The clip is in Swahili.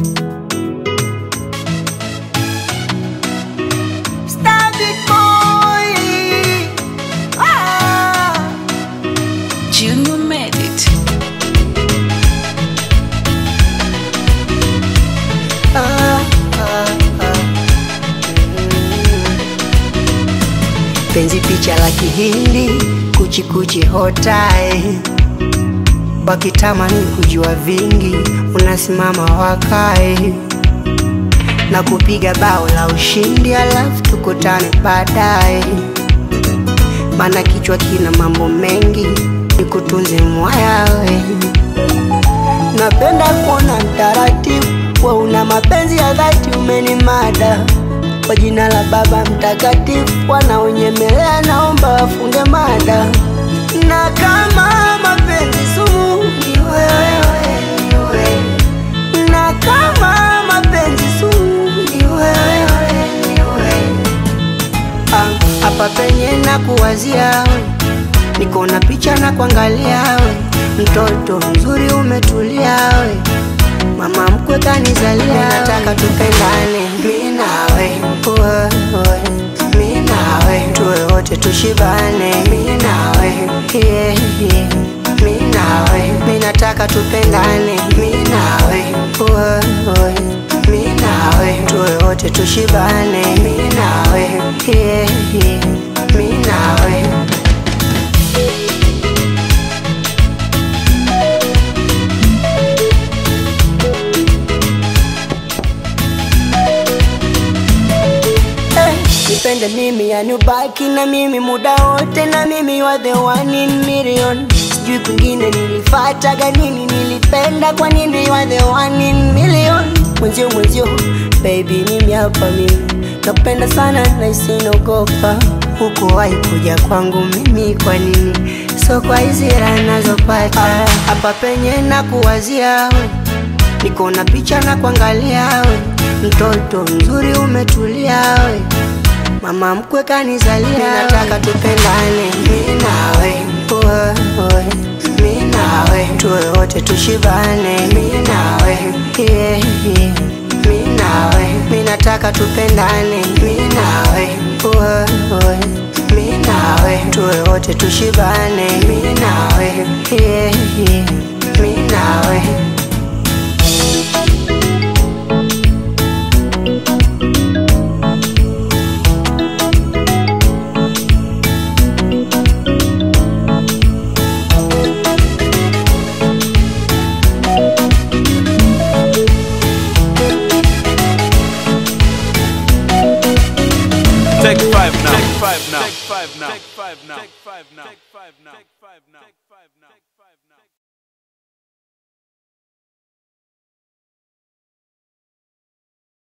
Junior made it. Penzi picha la Kihindi, kuchi kuchi hotai, wakitamani kujua vingi, unasimama wakai na kupiga bao la ushindi, alafu tukutane baadaye, maana kichwa kina mambo mengi, nikutunze mwayawe. Napenda kuona mtaratibu, wa una mapenzi ya dhati, umenimada kwa jina la Baba Mtakatifu, wanaonyemelea naomba wafunge mada. Na kama mapenzi sumu ni wewe, ni wewe. Na kama mapenzi sumu ni wewe, ni wewe. Hapa penye na kuwazia we, niko na picha na kuangalia we, mtoto mzuri umetulia we, mama mkwe kanizalia. Nataka tupendane mimi nawe, wewe mimi nawe, tuwe wote tushibane mimi nawe, yeah, yeah. Mimi nawe, mimi nataka tupendane mimi nawe, wewe mimi nawe, tuwe wote tushibane mimi nawe, yeah, yeah. Mimi nawe. Nipende mimi yani ubaki na mimi muda wote, na mimi you are the one in million. Sijui kwingine nilifataga nini, nilipenda kwa nini you are the one in million. Mwenzio mwenzio baby mimi hapa mimi nakupenda sana na isinogopa, huko wahi kuja kwangu mimi kwa nini, so kwa hizi raha nazopata hapa penye na kuwazia we, niko na picha na kuangalia we, mtoto mzuri umetulia we, mama mkwe kanizalia. Nataka tupendane mimi nawe, wewe mimi nawe, tuwe wote tushibane mimi nawe, yeah, yeah. Mimi nawe, mimi nataka tupendane mimi nawe, wewe mimi nawe, tuwe wote tushibane mimi nawe, yeah, yeah. Mimi nawe. Take five now. Take five now. Take five now. Take five now. Take five now. Take five now. Take five now.